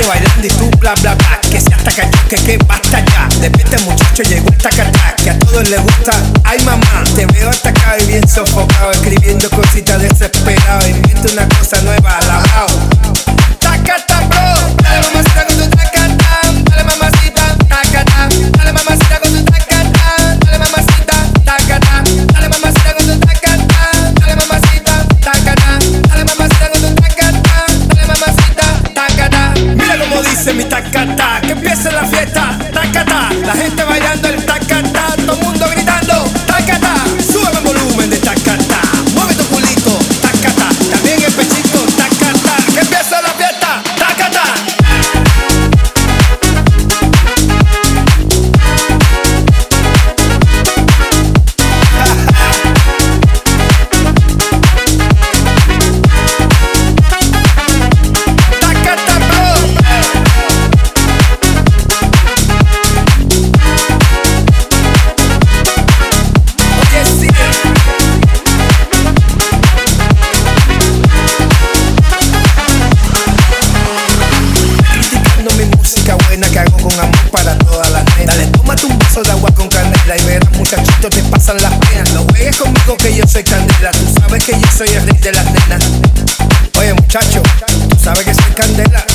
bailando y tú bla bla bla. Que si hasta cayó, que basta ya. De repente muchacho llegó esta cata, que a todos les gusta. Ay mamá, te veo atacado y bien sofocado, escribiendo cositas desesperado. Invento una cosa nueva, alabao. Tacata bro, dale mamacita con tu tacata. Dale mamacita, tacata. Dale mamacita con tu tacata. Dale mamacita, tacata. Dale mamacita con tu tacata. Dale mamacita, tacata. Dale mamacita con tu tacata. Dale mamacita, tacata. Mira como dice mi tacata, que empiece la fiesta, tacata. La gente bailando el tacata, todo el mundo gritando, tacata. Súbeme el volumen de tacata, mueve tu culito, tacata. También el pechito, tacata. Que empiece la fiesta, tacata. Que hago con amor para todas las nenas. Dale, tómate un vaso de agua con canela y verás muchachitos te pasan las penas. No juegues conmigo que yo soy candela, tú sabes que yo soy el rey de las nenas. Oye muchacho, tú sabes que soy candela.